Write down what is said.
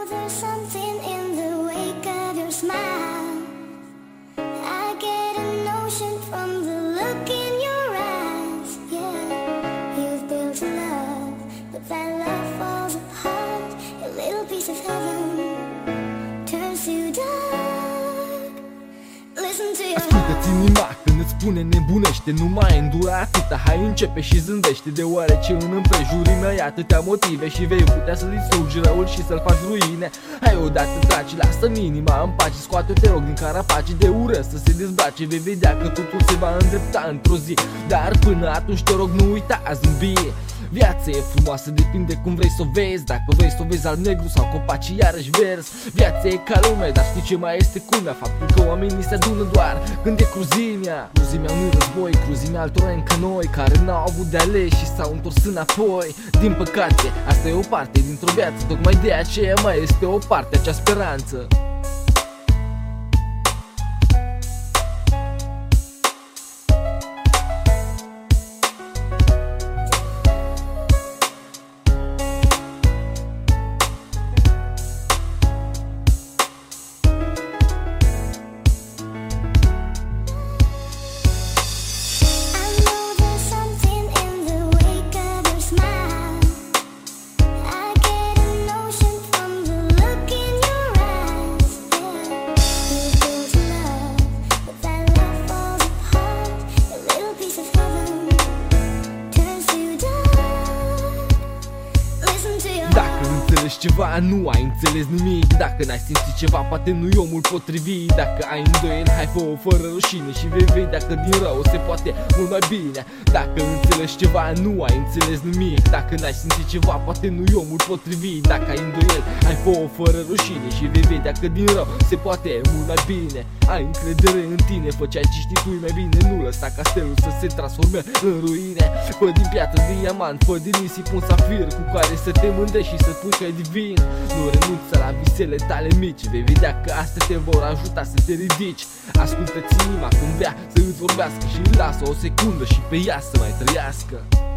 there's something in the wake of your smile. I get a notion from the look in your eyes. Yeah, you've built a love, but that love falls apart. A little piece of heaven turns to dark. Listen to your Ascultă-ți inima când îți spune nebunește. Nu mai îndura atâta, hai începe și zâmbește. Deoarece în împrejurimea ai atâtea motive și vei putea să distrugi răul și să-l faci ruine. Hai odată tragi, lasă-mi inima în pace. Scoate-o, te rog, din carapace de ură să se dezbrace. Vei vedea că totul se va îndrepta într-o zi. Dar până atunci te rog, nu uita a zâmbi. Viața e frumoasă, depinde cum vrei să o vezi. Dacă vrei să o vezi alb-negru sau copacii iarăși verzi. Viața e ca lumea, dar știi ce mai este culmea? Faptul că oamenii se adună doar când e cruzimea. Cruzimea nu-i război, cruzimea altora încă noi, care n-au avut de ales și s-au întors înapoi. Din păcate, asta e o parte dintr-o viață, tocmai de aceea mai este o parte, acea speranță. Ceva, nu ai înțeles nimic. Dacă n-ai simțit ceva, poate nu-i omul potrivit. Dacă ai îndoieli, hai fă-o fără rușine și vei vedea că din rău se poate mult mai bine. Dacă înțelegi ceva, nu ai înțeles nimic. Dacă n-ai simțit ceva, poate nu-i omul potrivit. Dacă ai îndoieli, hai fă-o fără rușine și vei vedea că din rău se poate mult mai bine. Ai încredere în tine, fă ceea ce știi tu mai bine. Nu lăsa castelul să se transforme în ruine. Fă din piatră diamant, fă din nisip un safir cu care să te mândrești și să spui că e divin. Nu renunță la visele tale mici, vei vedea că astea te vor ajuta să te ridici. Ascultă-ți inima când vrea să îți vorbească și lasă o secundă și pe ea să mai trăiască.